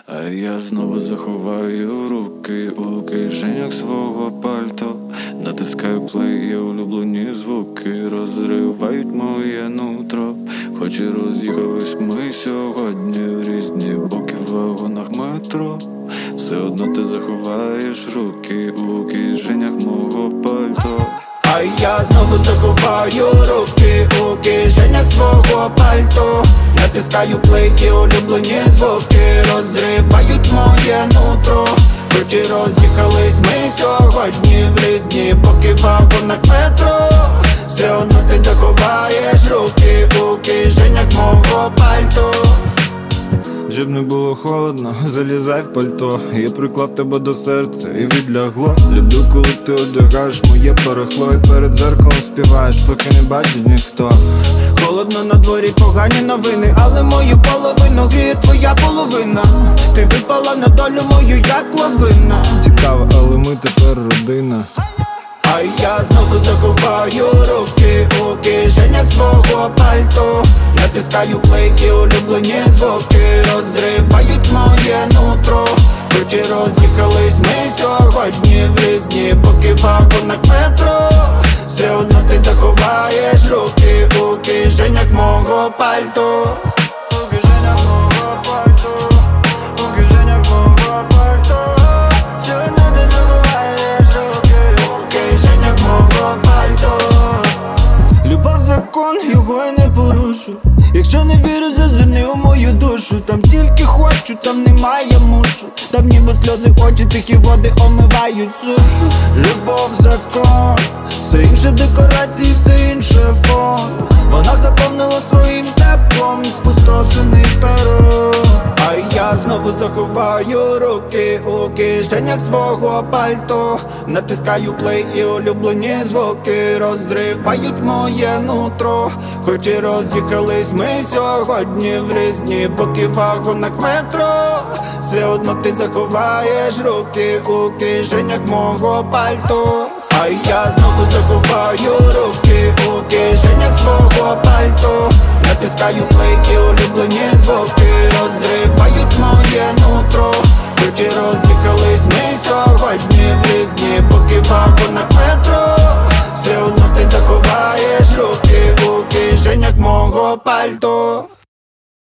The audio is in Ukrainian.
А я знову заховаю руки у кишенях свого пальто. Натискаю плей, і улюблені звуки розривають моє нутро. Хоч і роз'їхались ми сьогодні в різні боки в вагонах метро, все одно ти заховаєш руки у кишенях мого пальто. А я знову заховаю руки у кишенях свого пальто. Натискаю плей, і улюблені звуки розривають моє нутро. Хоч і роз'їхались ми сьогодні в різні боки в вагонах метро, все одно ти заховаєш руки у кишенях мого пальто. Щоб не було холодно, залізай в пальто. Я приклав тебе до серця і відлягло. Люблю, коли ти одягаєш моє барахло і перед зеркалом співаєш, поки не бачить ніхто. Холодно на дворі, погані новини, але мою половину гріє твоя половина. Ти випала на долю мою, як лавина. Цікаво, але ми тепер родина. А я знову заховаю руки у кишенях свого пальто. Натискаю плей, і улюблені звуки розривають моє нутро. Хоч і роз'їхались ми сьогодні в різні боки в вагонах метро, все одно ти заховаєш руки у кишенях мого пальто. У кишенях мого пальто, у кишенях мого пальто. Сьогодні ти заховаєш руки У кишенях мого пальто. Любов закон, його я не порушу. Якщо не вірю, зазирни у мою душу. Там тільки хочу, там немає мушу. Там ніби сльози очі, тихі води омивають сушу. Любов закон, все інше декорації, все інше фон. Вона заповнила своїм теплом спустошений перон. А я знову заховаю руки у кишенях свого пальто. Натискаю плей, і улюблені звуки розривають моє нутро. Хоч і роз'їхались ми сьогодні в різні боки в вагонах метро, все одно ти заховаєш руки у кишенях мого пальто. А я знову заховаю руки у кишенях свого пальто. Натискаю плей, і улюблені звуки розривають моє нутро. Хоч і роз'їхались ми сьогодні в різні боки в вагонах метро, все одно ти заховаєш руки у кишенях мого пальто.